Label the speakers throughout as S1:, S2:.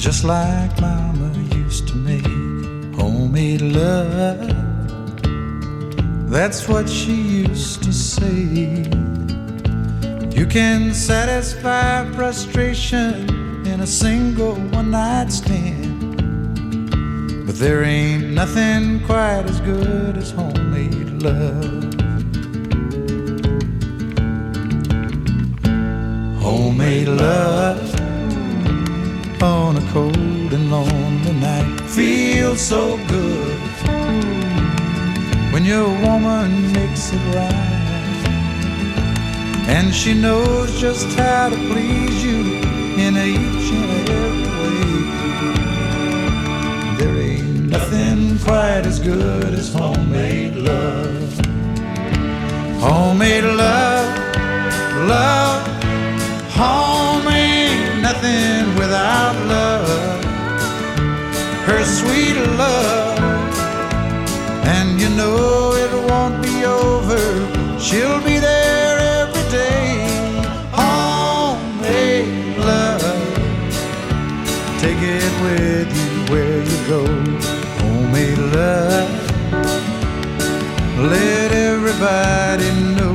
S1: just like Mama used to make homemade love. That's what she used to say. You can satisfy frustration in a single one-night stand, but there ain't nothing quite as good as homemade love. Homemade love on a cold and lonely night feels so good when your woman makes it right, and she knows just how to please you in each and every way. There ain't nothing quite as good as homemade love. Homemade love, love, home ain't nothing without love. Her sweet love, and you know it won't be over. She'll be there every day. Homemade love, take it with you where you go. Homemade love, let everybody know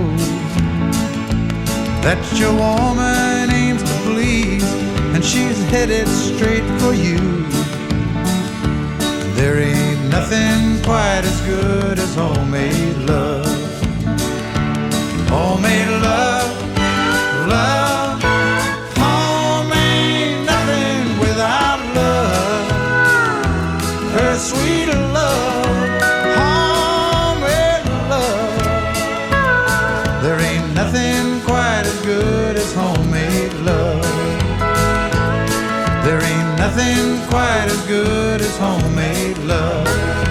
S1: that your woman aims to please, and she's headed straight for you. There ain't nothing quite as good as homemade love. Homemade love, love, home ain't nothing without love. Her sweet love, homemade love. There ain't nothing quite as good as homemade love. There ain't nothing quite as good as homemade love.